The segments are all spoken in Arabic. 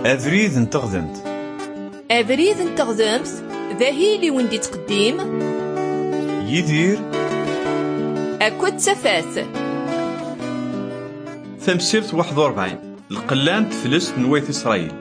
أبريد انتغذمت. أبريد انتغذمت ذاهي لي وندي تقديم يدير أكود سفاث تمسيرت 41 القلان تفلس نويت إسرائيل.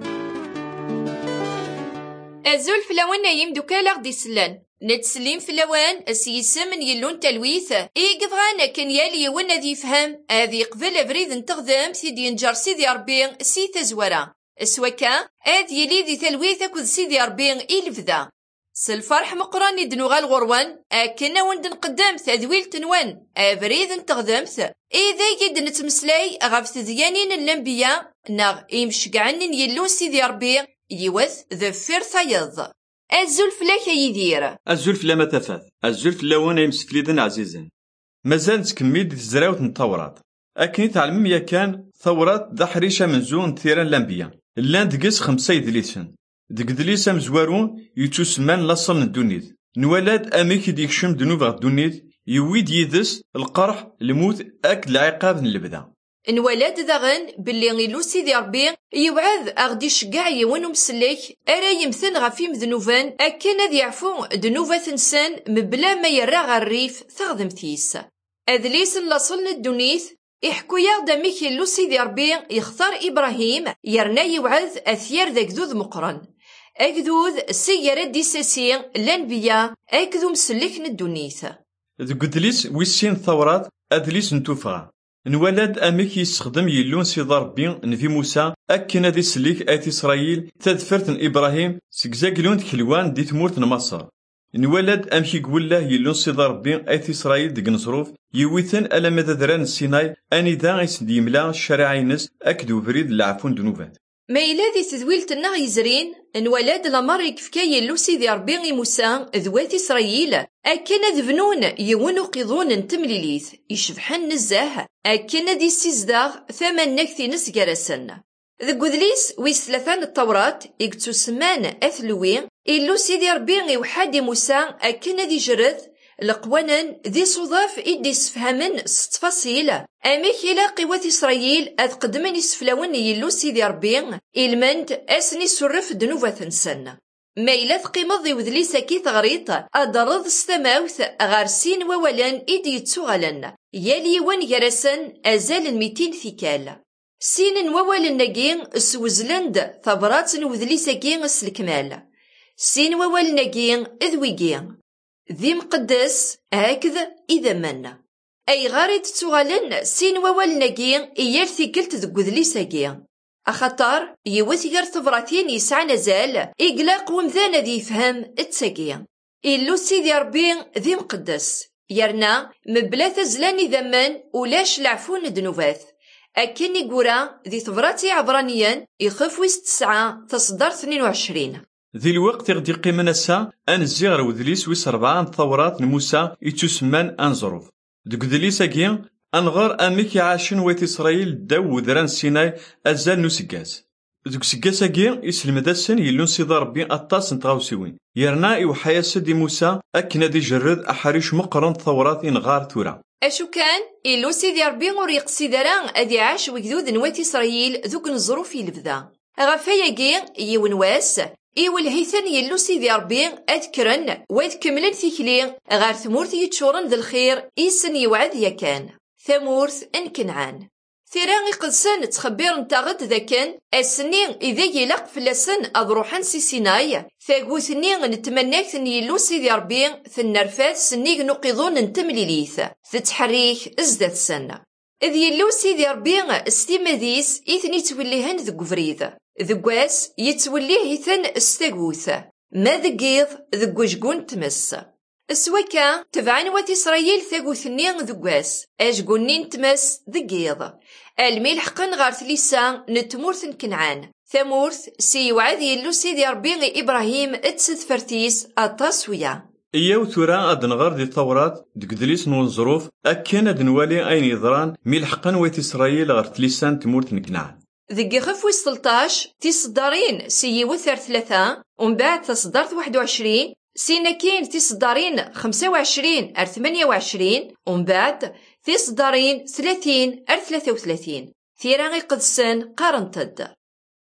أزول فلاوان نايم دوكالا غدي سلان نتسليم فلاوان السيسم من يلون تلويث إيقظغانا كان يالي وانا ذي يفهم هذي قبل أبريد انتغذم سيدي ينجر سيدي ربي سي تزورا سواكا هذي يلي ذي تلويث أكد سيدي ربي إلفذا سالفرح مقراني دنوغا الغروان أكنا وند نقدم تذويل تنوان أبريد انتغذمت إذا يد نتمسلاي غف تذيانين الأنبياء ناغ إمشقعن يلون سيدي ربي يوث ذفير ثيض أزول فلاك يدير أزول فلا ما تفاث أزول فلا وانا يمسفليدن عزيزا مازال تكميد تزراوت التورات أكني تعلم يا كان ثورات ضحريشة من زون ثيران الأنبياء اللان دقس 5 يدليسن دق دليسة مزوارون يتسمان لاصل الدنيد نولاد أميكي ديكشم دنوب الدنيد يويد يدس القرح الموت أكد العقاب اللبدا نولاد داغن باللي غيلو سيدي ربي يوعد أغدي شقاع يوانو مسليك أرا يمثل غفيم ذنوبان أكنا ذي يعفو ذنوبة إنسان مبلا ما يرى الريف ثغذم ثيس أذليس لاصلنا الدنيث يحكو ياغدا ميكيلو سيدي ربي يختار إبراهيم يرنا يوعد أثيار ذا كذوذ مقرن أكذوذ سيارة ديساسي الأنبياء أكذو مسليك الدنيث دق دليس ويسين ثورات أدليس نتوفغا نولاد أميك يستخدم يلون سيدي ربي نفي موسى أكنا دي سليك آت إسرائيل تذفرت إبراهيم سكزاكلون تكلوان دي تمورت مصر نولاد أمشي قوله يلون سيدي ربي آت إسرائيل دق نصروف يويثن ألا مددران السيناي أني دا يسدي ملا الشريعينس أكدو بريد العفون دنوبات ما إلا ذي تذويلت النغ يزرين نولاد لامر يكفكا يلو سيدي ربي موسى ذوات إسرائيل أكنا ذبنون يونو قيضون تمليليث يشبحن نزاه أكنا دي السيزداغ ثمن نكثي نسجرسن ذو ذليس ويس ثلاثان التوراة يكتو سمان أثلوي إلو سيدي ربي يوحادي موسى أكنا دي جرث لقوانا ذي صضاف إدي سفهمن ستفاصيل أميك إلا قوة إسرائيل أذ قدمني سفلاون يلو سيدي ربي إلمند أسني سرف دنوفة تنسن ما إلا ثقيمض وذليس كي تغريط أدرض ستماوث غارسين وولان إدي يتسوغلن يالي وان يرسن أزال 200 ثكال سين وولن ناقين سوزلند ثبرات وذليس كين السلكمال سين وولن ناقين إذويقين ذي مقدس هكذا إذا منا أي غاري تتوغالن سين ووال ناقين إيال ثقلت ذو ذلي ساقين أخطار يوث غير ثبراتين يسعى نزال إقلاق ومذانا ذي فهم التساقين إلو سيدي ربي ذي مقدس يرنا مبلا زلاني ذمان ولاش لعفون دنوباث أكني قرا ذي ثبراتي عبرانيا يخف ويست 9 تصدر 22 ذي الوقت يغدي قيمنا السا أنزيغر وذليس ويس 4 ثورات نموسى يتسمان أنظروف دق ذليس أكيا أنغار أميك عاشن ويت إسرائيل داو ذران سيناي أزال نسقاس دق سقاس أكيا يسلم داسن يلون سيدي ربي أطاس نتغاوسيوين يرنا يوحيا سيدي موسى أكنا دي جرد أحاريش مقرن ثورات إنغار تورا أشو كان إلو سيدي ربي غوريق سيدران أدي عاش وكذوذ نوات إسرائيل ذوك نظروف يلفذا غفايا كي يونواس إيوال هيثن يلو سيدي ربي أذكرن ويذكملن ثيكلي غار ثمورث يتشورن ذا الخير إيسن يوعد يكان ثمورث إن كنعان ثيران قدسان تخبير نتاغد ذاكن السنين إذا يلق فلسن أضروحان سي سيناي ثاقوثني نتمناك يلو سيدي ربي ثنرفات سنيق نقيضون نتمليليث تتحريك ازداد سنة إذ يلو سيدي ربي استيماديس إثني توليهن ذو قفريذ ذقواس يتوليه يثن استاقوث ما ذقيض ذقو جقون تمس السواكا تبعن وات إسرائيل ثاقوثني ذقواس أجقونين تمس ذقيض الميلح قن غار ثليسا نتمورث كنعان ثمورث سيوعد يلو سيدي ربي إبراهيم اتسد فرتيس التصوية إياو ثورا أدنغار دي الثورات دقدليس نوظروف أكينا دنوالي أين يضران ميلحقن وات إسرائيل غار ثليسان تمورث كنعان ذي خف ويس 13 تصدارين سيوثر 3 ومن بعد تصدرت 21 سيناكين تصدارين 25 أر 28 ومن بعد تصدارين 30 أر 33 ثيران قدسان قارنتد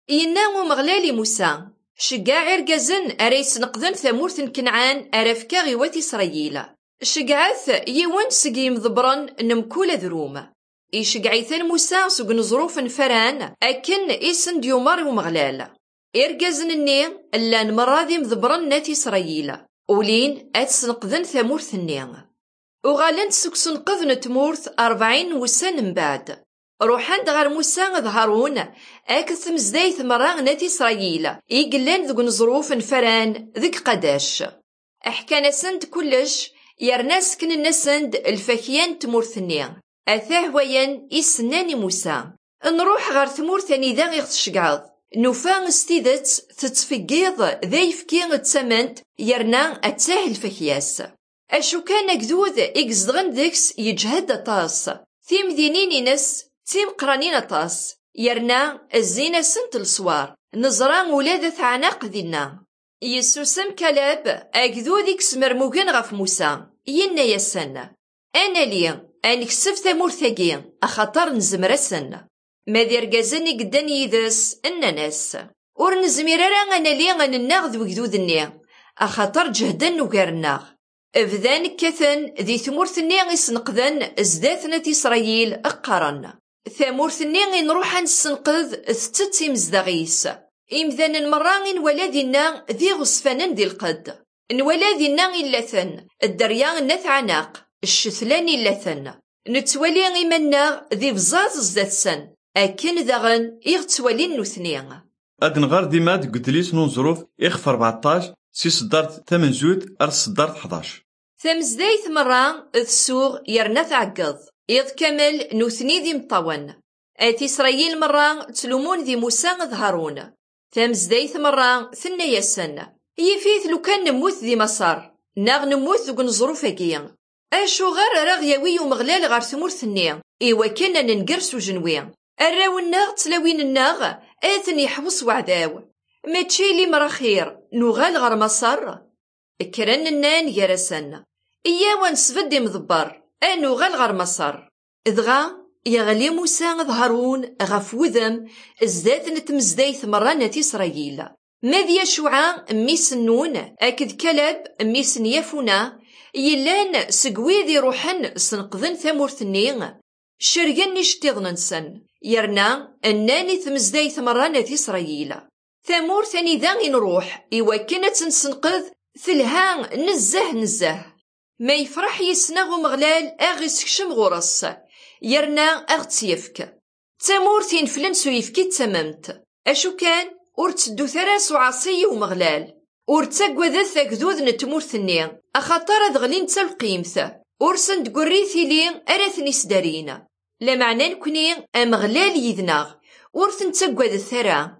ينا ومغلال موسى شقاع رقازن أريس نقذن ثمورث كنعان أرافكا غيوات إسرائيل شقعث يوان سقيم ضبرن نمكول ذروم يشقعيثن موسى سقن ظروف فران أكن إسن ديومار ومغلال إرقازن الني اللان مراذي مضبرن نات إسرائيل أولين أتسنقذن ثمورث الني وغالن سكسن قذن تمورث 40 وسن من بعد روحان غار موسى هارون أكث مزدايث مرا نات إسرائيل إيقلان ذوق نظروف فران ذيك قداش أحكان سند كلش يرناس كن النسند الفكيان تمورثني أثاه وين إسناني موسى نروح غار ثمورثني ذا غير تشقعض نوفا استيدت تتفقيض ذا يفكي تسمنت يرنا أتاه الفكياس أشو كان كذوذ إكزدغن ذيكس يجهد طاس ثيم دينين نس تيم قرانين طاس يرنا الزينة سنت الصوار نزران ولادة عناق ذينا يسوسم كلاب أكذو ذيكس مرموغن غف موسى ينا يسن أنا لي أنكسف ثمور ثقين أخطر نزمرسن ما دير قازني قدان يدس الناس ورنزميرارا أنا لي غنناغ ذو كذوذني أخطر جهدن وقارناغ أفذان كثن ذي ثمورثني غيسنقذن ازداثنا إسرائيل أقارن ثمورثني غنروح نسنقذ ثتتي مزدغيس إمذان المراغن ولادنا ذي غصفانن ذي القد نولادنا إلاثن الدريان نث عناق الشثلان إلاثن نتولي غيمنا ذي بزاز ازداث سن أكن ذغن إغتولي نثني أدن غار ديماد قدليس نظروف إخف 14 سي صدارت 8 زود أر صدارت 11 ثمزدايث مرة السوغ يرنا تعقض إذ كمل نوثني ذي مطون آتي إسرائيل مرة تلومون ذي موسى هارون ثمزدايث مرة ثنا يسن يفيث لو كان نموت ذي مصر ناغ نموت ذوق نظروف هكيا أشو غير رغيوي ومغلال غار ثمور ثنيا إيوا كنا ننقرس وجنوي الراو الناغ تلاوين الناغ آثن يحوص وعداو ما تشيلي مرا خير نوغال غار مصر كرن النان يرسن إيوا نسفدي مضبر نوغال غار مصر إذغا يغلي موسى هارون غف وذم ازداد نتمزدايث مرة نات إسرائيل ماذ يشوعا ميس نون أكد كلب ميس يافونا يلان سقويذي روحن سنقذن ثمورثني شرقن نشتغن نسن يرنا أناني تمزدايث مرة نات إسرائيل ثمور ثاني ذا نروح إوا كانت نسنقذ ثلها نزه ما يفرح يسنغ مغلال أغيس كشم غرص يرنا أغتيفك تمور ثين فلنسو يفكي تممت أشو كان ورتدو ثراس عصي ومغلال ورتقوى ذا ثاكذوذ نتمور ثنيا أخطر ذغلين تلقيمث ورسن تقريثي لين أراثني سدارين لمعنى نكوني أمغلال يذناغ ورثن تقوى ذا الثرا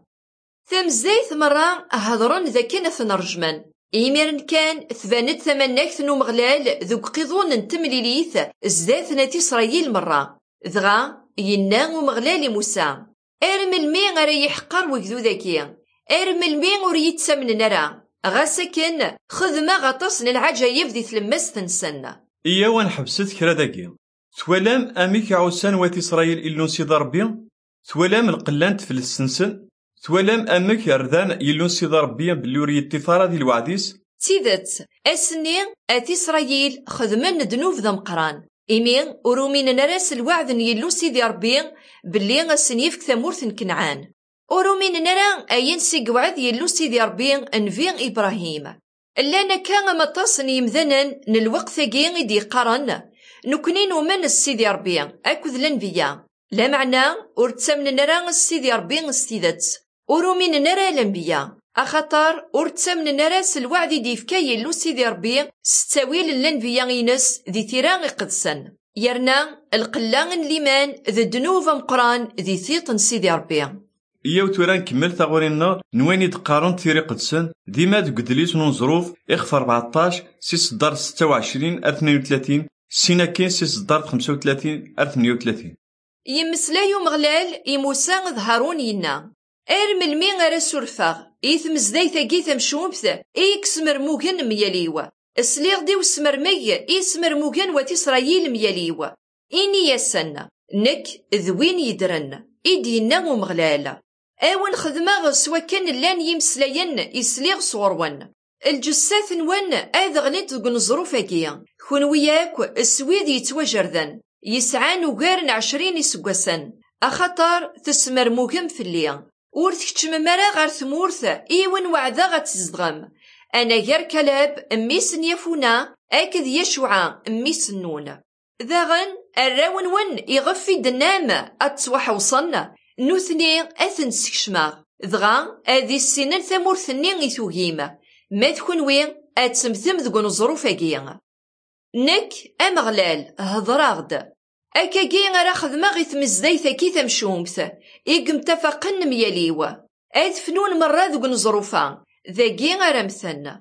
ثمزدايث مرة هضرن ذا كانت نرجمن إيميرن كان ثبانت ثمناكث مغلال ذوك قيضون نتمليليث ازداثنا إسرائيل مرة ذغا ينا ومغلال موسى أرمل مين غري يحقر وكذو ذاكي أرمل مين وريت سمن نرى غاسكن خذ ما غطس للعجايب ذي ثلمس تنسن إيوا نحبست كرا داكي ثولام أميك عوسان وات إسرائيل إلون سيدي ربي ثولام القلانت في السنسن ثولام أمك يردان يلون سيدي ربي بلوري التفارة دي الوعديس تيدت أسني أت إسرائيل خذمن دنوف ذا مقران إمين ورومين نراس الوعد يلو سيدي ربي باللي غسنيفك ثمورث كنعان ورومين نرى أين سيقوعد يلو سيدي ربي أنفين إبراهيم لأن كان مطاصن يمذنن نلوقت ثقين دي قرن نكنين ومن السيدي ربي أكذ الأنبياء لا معنى ورتسمن نرى السيدي ربي استيدت ورومين نرى الأنبياء أخطر ورتسمن نرى الوعد دي فكاي يلو سيدي ربي ستاويل الأنبياء ينس ذي تيران قدسن يرنا القلان ليمان ذي دنوف مقران ذي ثيطن سيدي ربي إيا وتوران كمل ثغورينا نواني دقارون تيري قدسن ديما دقدليس نظروف إخف 14 سيس دار 26 32 سينا كين سيس دار 35 38 يمسلايو مغلال يموسى هارون ينا أرمل مين غير سورفاغ إيثم زدايثا كيثم شومث إيكسمر موغن مياليوا السليغ ديو سمرمي إيسمر موغن وتسرائيل مياليوا إني يسن نك ذوين يدرن إدينا ومغلال ايوان خدمة سوا كان لان يمسلاين يسليغ صورون الجسات نوان اذ غليت دق نظروف اكيا كون وياك السويد يتواجردن يسعان وغيرن 20 يسقسن اخطر تسمر موهم في الليا ورث كتشم مرا غير ثمورث ايوان وعدا غتزدغم انا غير كلاب ميس نيفونا اكد يشوع ميس النون ذاغن الراون ون يغفي دنام اتسوح وصلنا نوثني اثن سكشما ذغا اذي السنين ثمورثني يثوهيم ما تكون وين اتسمثم ذقون الظروف اكيا نك امغلال هضراغد اكاكي غير خدمة غيث مزدايثا كي تمشومث ايقم تفقن مياليوا اذ فنون مرة ذقون ظروفا ذاكي غير مثن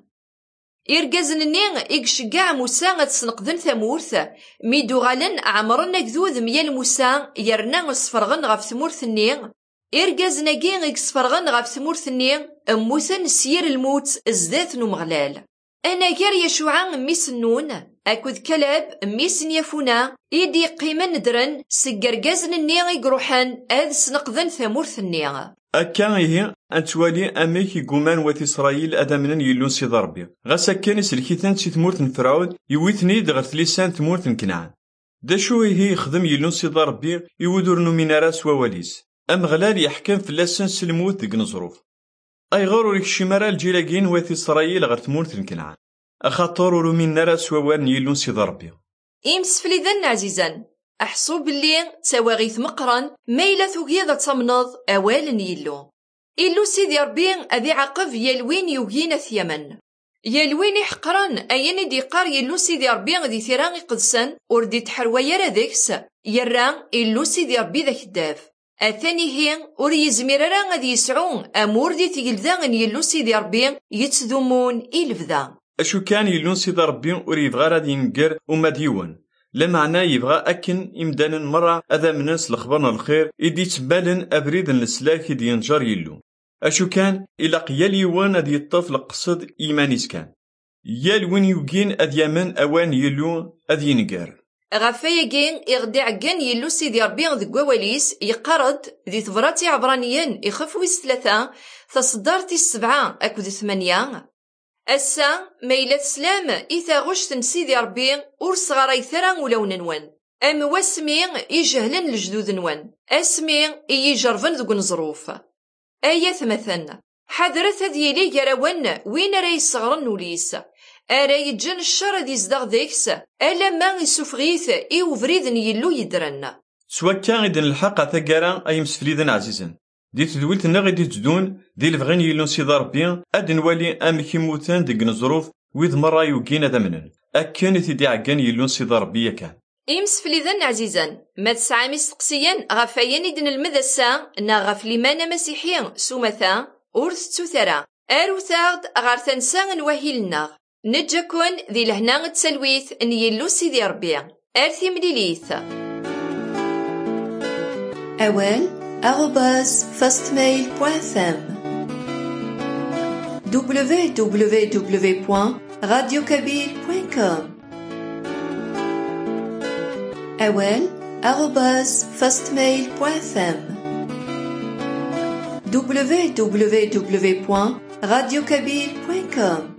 إرجازنني إكشجع موسى تسنقذن ثمورث ميدو غالن عمرنا كذوذ ميال موسى يرنا صفرغن غف ثمورثني إرجازناكي إكسفرغن غف ثمورثني أموثن سير الموت ازداث نمغلال أنا غير يشوعا ميس النون أكود كلاب ميس نيفونا إيدي قيمة ندرن سجرجازنني يقروحان أذ سنقذن ثمورثني أكا هي أنتوالي أميك يقومان وات إسرائيل أدامنا يلون سيد ربي غاسا كان يسلكيثان سي ثمورث فرعون يويثني دغر لسان ثمورث كنعان دا شو هي يخدم يلون سيد ربي يودور نوميناراس وواليس أمغلال يحكم في اللسان سلموت دق نظروف أي غارو لك شمارا الجيلاقين وات إسرائيل غير ثمورث كنعان أخاطر روميناراس ووان يلون سيد ربي إمس فليذن عزيزا أحسو باللي تواغيث مقرن ميلا ثوغيضة تمنض أوال يلو إلو سيدي ربي أذي عقب يلوين يوغينا ثيمن يلوين يحقرن أين دي قار يلو سيدي ربي ذي ثيران قدسن وردي تحروايا ذيكس يران إلو سيدي ربي ذاك الداف الثاني هي وري زميران غادي يسعون أمور دي تقلدان يلو سيدي ربي يتذمون إلفذا أشو كان يلون سيدي ربي وري يبغى غادي ينقر وما ديون لمعنى يبغى أكن إمدانا مرة أذا من ناس الخبرنا الخير إدي تبالن أبريد السلاك دي ينجر يلو أشو كان إلا قيال يوان أدي الطفل قصد إيمانيس كان يال وين يوجين أديامن أوان يلو أدي ينقر غفايا جين إغدع جين يلو سيدي ربي ذي قواليس يقرض ذي ثبراتي عبرانيين يخفويس 3 تصدرتي 7 أكو 8 أسا ميلة سلام إذا غشت سيدي ربي ورس غراي ثرا ولو ننوان أم واسمي يجهلن الجدود نوان أسمي يجرفن ذو نظروف آيات مثلا حضرت هذي لي جروان وين راي صغرن وليس أراي جن الشر دي زدغ ذيكس ألا ما يسوفغيث إيو فريدن يلو يدرن سوا كان إذن الحق ثقارا أي مسفريدن عزيزا دي تدويلت غادي تدون دي الفغين يلون سيدي ربي أد نوالي أمك يموتان دق نظروف ويذ مرة يوكينا دمنن أكان تدي عقان يلون سيدي ربي كان إمس فليذن عزيزا ما تسعى مستقسيا غفايان إذن المدسة نا غفليمان مسيحيا سومثا أورث تثرى أروثاغد غارثنسا نوهيلنا نجاكون ذي لهنا تسلويث أن يلو سيدي ربي أرثي مليليث أوال @fastmail.fm www.radiokabyle.com أوال @fastmail.fm www.radiokabyle.com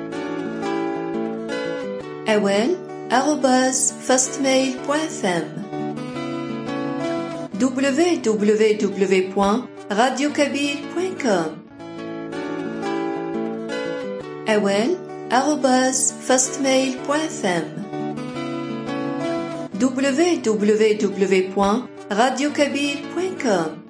أوال @fastmail.fm www.radiokabyle.com أوال @fastmail.fm www.radiokabyle.com